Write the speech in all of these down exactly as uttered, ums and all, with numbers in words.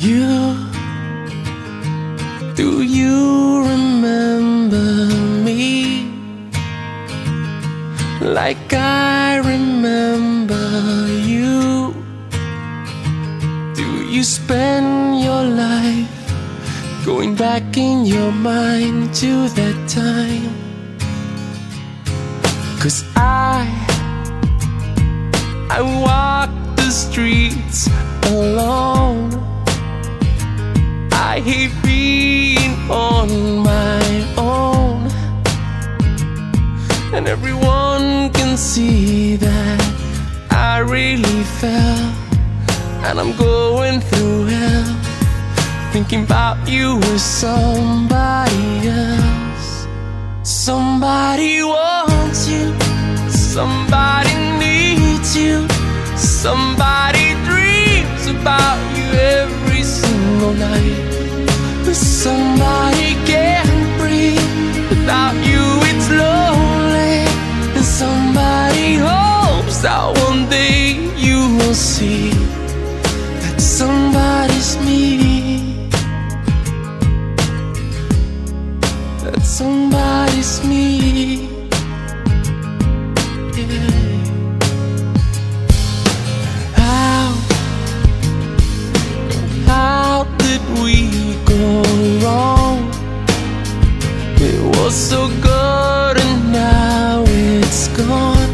You, do you remember me like I remember you? Do you spend your life going back in your mind to that time? 'Cause I, I walk the streets alone. I hate being on my own, and everyone can see that I really fell, and I'm going through hell, thinking about you with somebody else. Somebody wants you, somebody needs you, somebody dreams about you every single night. Somebody can't breathe without you, it's lonely. And somebody hopes that one day you will see that somebody's me, that somebody's me. Yeah. How, how did we go wrong? It was so good and now it's gone.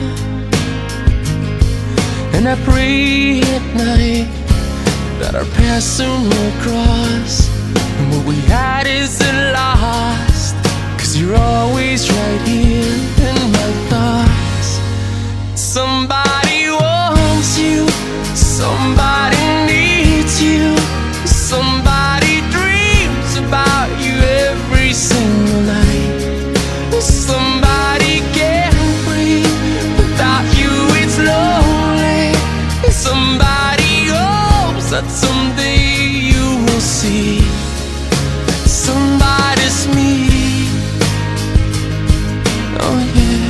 And I pray at night that our paths soon will cross, and what we had isn't lost, 'cause you're always right here in my thoughts. Somebody wants you, somebody needs you, somebody dreams about you every single night. Somebody can't breathe without you, it's lonely. Somebody hopes that someday you will see that somebody's me. Oh yeah.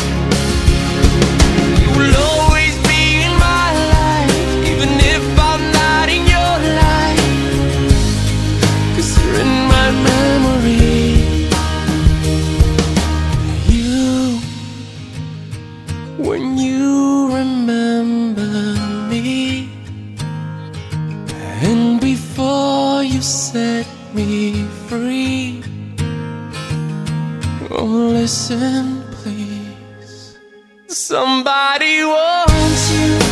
You will always be in my life, even if I'm not in your life, 'cause you're in my memory. You, when you remember me, and before you set me free, oh listen please. Somebody wants you,